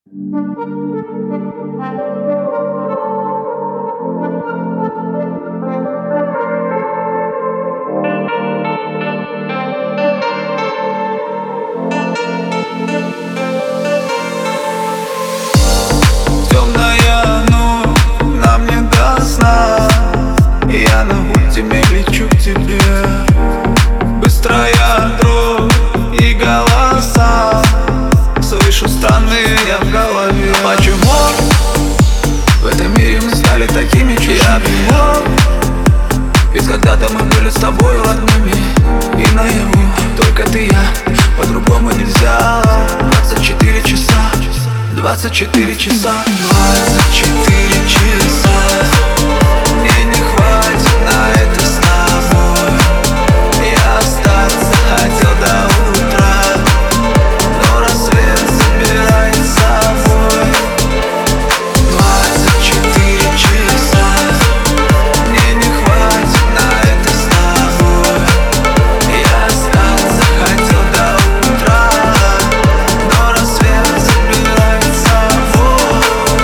Темная ночь, нам не до сна. Я на ультиме лечу к тебе. Быстрая дрожь и голоса, слышу странные я в голове. Почему в этом мире мы стали такими чужими? Ведь когда-то мы были с тобой родными. И наяву только ты и я, по-другому нельзя. 24 часа, 24 часа, 24 часа. Мне не хватит на это с тобой. Я остаться хотел до утра, но рассвет забирает с собой. 24 часа. Мне не хватит на это с тобой. Я остаться хотел до утра, но рассвет забирает с собой.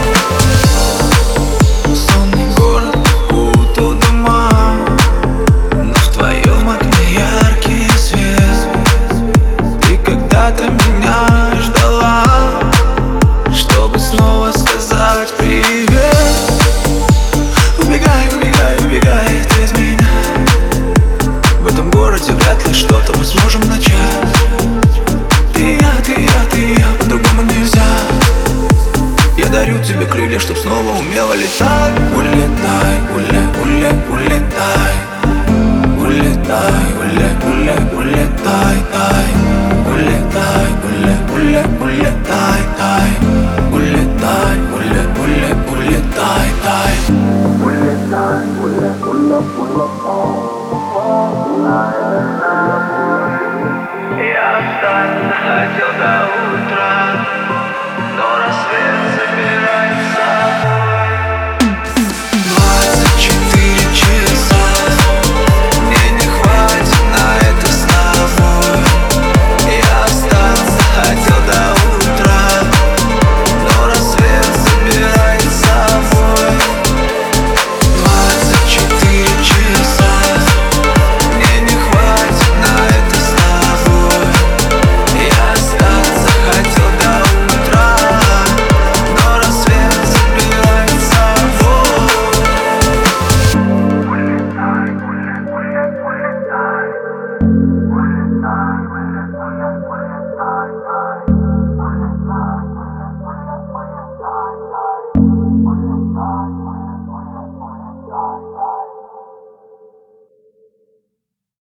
Сонный город укутал дома, но в твоем окне яркий свет. Ты когда-то меня ждала, чтобы снова сказать привет. Убегай, убегай, убегай ты из меня. В этом городе вряд ли что-то мы сможем начать. Ты и я, ты и я, ты и я, по-другому нельзя. Я дарю тебе крылья, чтоб снова умела летать. Улетай, улетай. Улетай, улетай, тай. Улетай.